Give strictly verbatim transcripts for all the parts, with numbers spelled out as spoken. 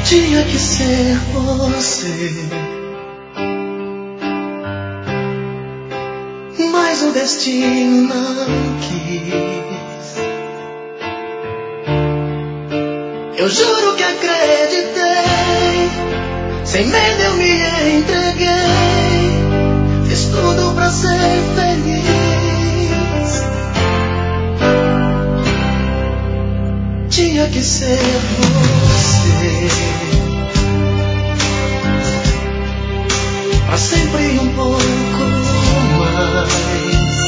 Tinha que ser você, mas o destino não quis. Eu juro que acreditei, sem medo eu me entreguei, fiz tudo pra ser feliz. Tinha que ser você, pra sempre um pouco mais.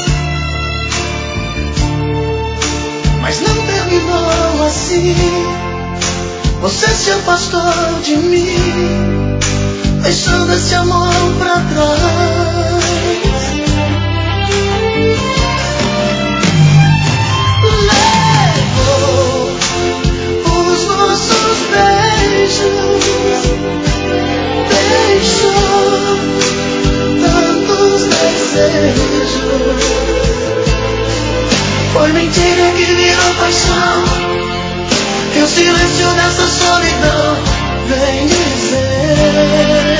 Mas não terminou assim, você se afastou de mim, deixando esse amor pra trás. Levou os nossos beijos, deixou tantos desejos. Foi mentira que virou paixão, e o silêncio dessa solidão vem dizer: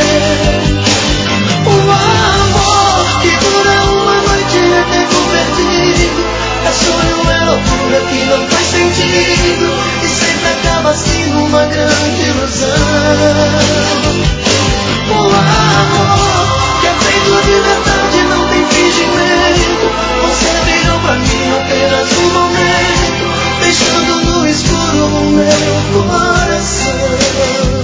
o amor que dura uma noite é tempo perdido, é sonho, é loucura que não faz sentido, e sempre acaba assim numa grande ilusão. O amor que é feito de verdade não tem fingimento, você virou pra mim apenas um momento, deixando no escuro o meu coração.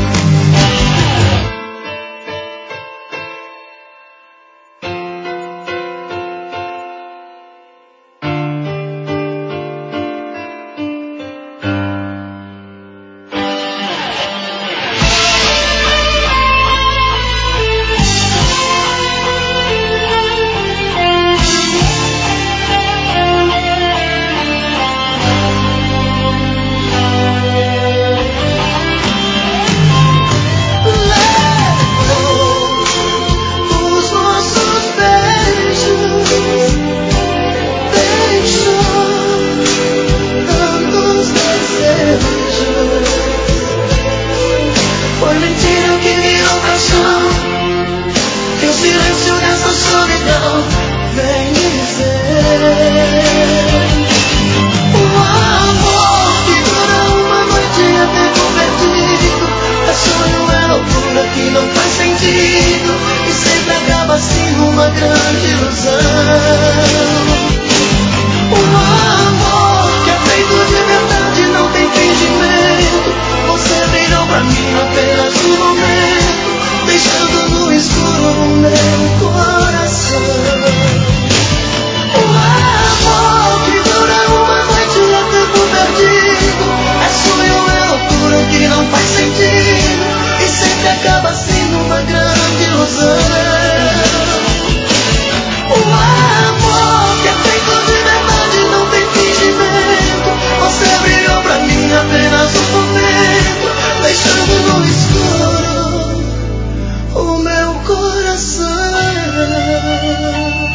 Acaba assim numa grande ilusão. O amor que é feito de verdade não tem fingimento, você brilhou pra mim apenas um momento, deixando no escuro o meu coração.